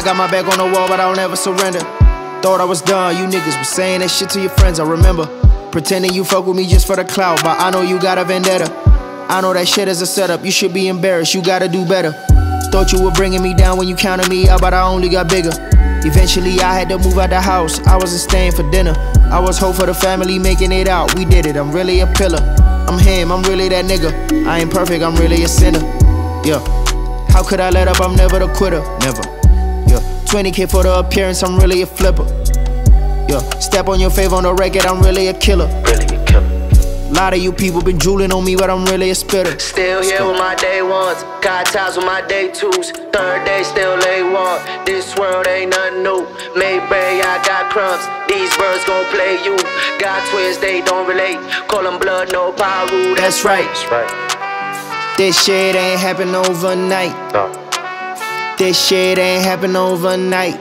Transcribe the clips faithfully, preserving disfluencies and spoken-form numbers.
got my back on the wall, but I'll never surrender. Thought I was done, you niggas was saying that shit to your friends, I remember. Pretending you fuck with me just for the clout, but I know you got a vendetta. I know that shit is a setup, you should be embarrassed, you gotta do better. Thought you were bringing me down when you counted me out, but I only got bigger. Eventually I had to move out the house, I wasn't staying for dinner. I was hope for the family making it out, we did it, I'm really a pillar. I'm him, I'm really that nigga. I ain't perfect, I'm really a sinner. Yeah. How could I let up, I'm never the quitter, never. Yeah. twenty K for the appearance, I'm really a flipper. Yeah. Step on your favor on the record, I'm really a killer. Really a killer. A lot of you people been drooling on me, but I'm really a spitter. Still here with my day ones, got ties with my day twos. Third day still lay one. This world ain't nothing new. Mayberry, I got crumbs. These birds gon' play you. Got twins, they don't relate. Call them blood, no Paru. That's right. That's right. This shit ain't happen overnight. No. This shit ain't happen overnight.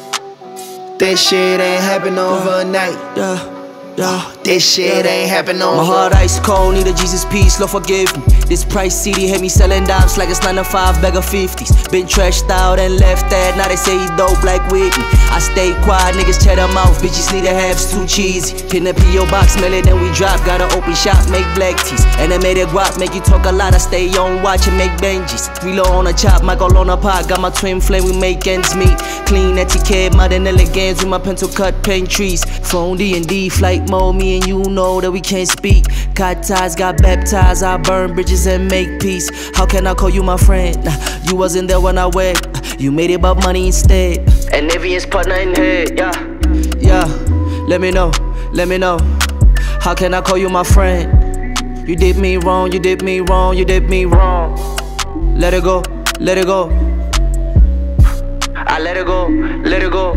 This shit ain't happen overnight. Yeah. Yeah, this shit ain't happen over. My heart ice cold, need a Jesus peace, Lord forgive me. This price C D had me selling dimes like it's nine to five bag of fifties. Been trashed out and left at, now they say he dope like Whitney. I stay quiet, niggas cheddar mouth, bitches need a halves too cheesy. Pin the P O box, smell it, then we drop. Gotta open shop, make black teas. And I made it guap, make you talk a lot. I stay on watch and make Benjis. Reload on a chop, Michael on a pot. Got my twin flame, we make ends meet. Clean etiquette, modern elegance with my pencil cut paint trees. Phone D and D, flight mode, me and you know that we can't speak. Cut ties, got baptized, I burn bridges and make peace. How can I call you my friend? You wasn't there when I went. You made it about money instead. And Nivian's partner in head, yeah. Yeah, let me know, let me know. How can I call you my friend? You did me wrong, you did me wrong, you did me wrong. Let it go, let it go. I let it go, let it go.